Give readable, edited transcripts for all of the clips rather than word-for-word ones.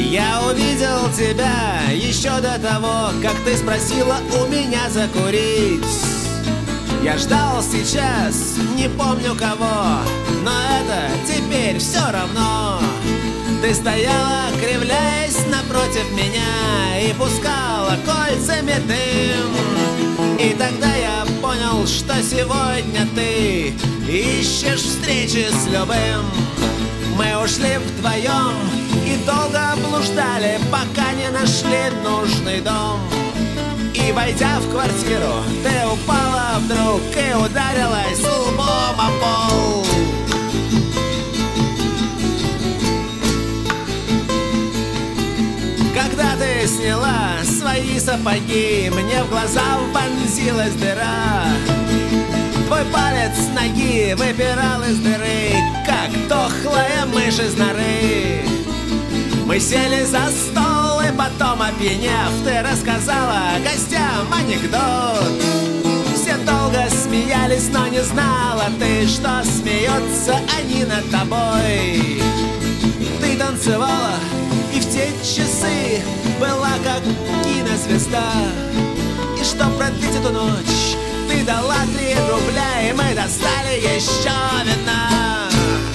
Я увидел тебя еще до того, как ты спросила у меня закурить. Я ждал сейчас, не помню кого, но это теперь все равно. Ты стояла, кривляясь напротив меня, и пускала кольцами дым. И тогда я понял, что сегодня ты ищешь встречи с любым. Мы ушли вдвоем и долго блуждали, пока не нашли нужный дом. И, войдя в квартиру, ты упала вдруг и ударилась лбом о пол. Когда ты сняла свои сапоги, мне в глаза вонзилась дыра. Твой палец ноги выпирал из дыры, как дохлая мышь из норы. Мы сели за стол и потом, опьянев, ты рассказала гостям анекдот. Все долго смеялись, но не знала ты, что смеются они над тобой. Ты танцевала и в те часы была как кинозвезда. И чтоб продлить эту ночь, ты дала 3 рубля, и мы достали еще вина.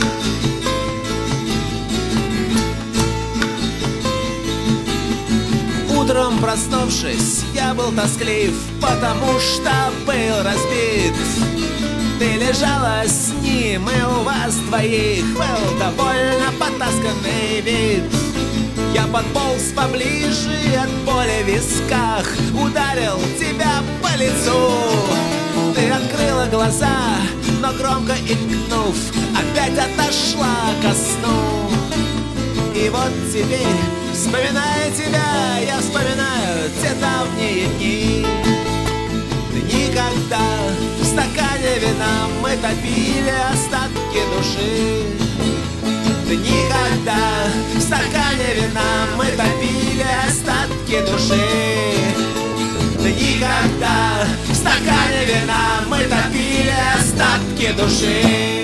Утром проснувшись, я был тосклив, потому что был разбит. Ты лежала с ним, и у вас двоих был довольно потасканный вид. Я подполз поближе и от боли в висках ударил тебя по лицу. Ты открыла глаза, но громко икнув, опять отошла ко сну. И вот теперь, вспоминая тебя, я вспоминаю те давние дни. Дни, когда в стакане вина мы топили остатки души. Дни, когда в стакане вина мы топили остатки души. Дни, когда в стакане вина мы топили остатки души.